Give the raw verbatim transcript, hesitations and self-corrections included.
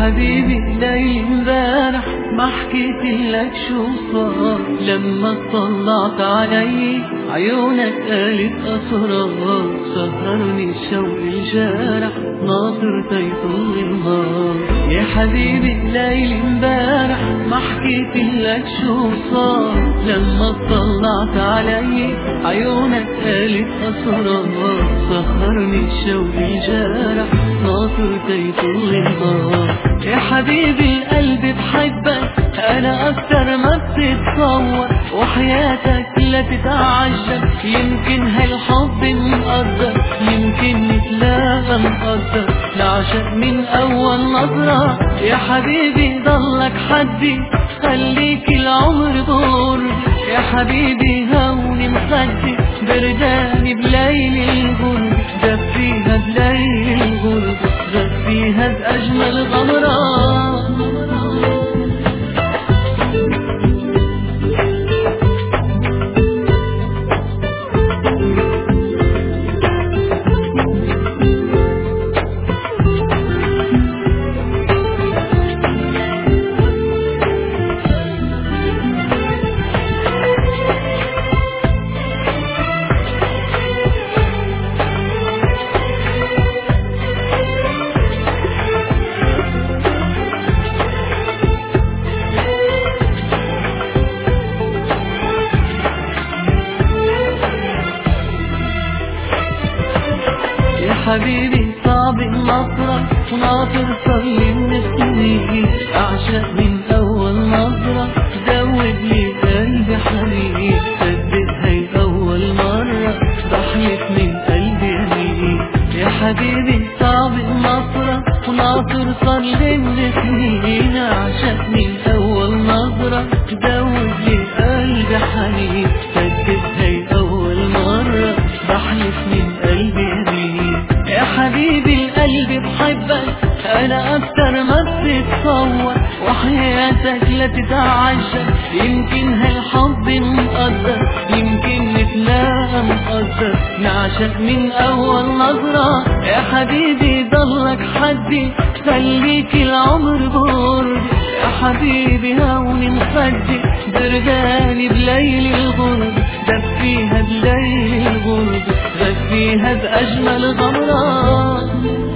حبيبي ليل امبارح ما حكيتلك شو صار لما طلعت علي عيونك قالت أسرار. سهرني الشوق الجارح ناطر تيطل النهار. يا حبيبي ليل امبارح ما حكيتلك شو صار لما طلعت علي عيونك قالت أسرار. سهرني الشوق الجارح ناطر تيطل النهار. يا حبيبي القلب بحبك أنا أكتر ما بتتصور، وحياتك لا تتعجب يمكن هالحب مقدر، يمكن نتلاقى مقدر نعشق من أول نظرة. يا حبيبي ضلك حدي خليك العمر بقربي. يا حبيبي هوني مخدي برداني بليل الغرب، دفيها بليل الغرب دفيها بأجمل غمرة. حبيبي صعب النظرة وناطر صلي من السنين، أعشق من أول نظرة زود لي قلبي حنين. صدق هي أول مرة بحلف من قلبي يمين. يا حبيبي صعب النظرة وناطر صلي من السنين، أعشق من أول نظرة زود لي قلبي حنين. صدق هي أول مرة بحلف من قلبي يمين. يا حبيبي القلب بحبك أنا أكتر ما بتتصور، وحياتك لا تتعجب يمكن هالحب مقدر، يمكن نتلاقى مقدر نعشق من أول نظرة. يا حبيبي ضلك حدي خليك العمر بقربي. يا حبيبي هوني مخدي برداني بليل الغرب، دفيها بليل الغرب دفيها بأجمل غمرات.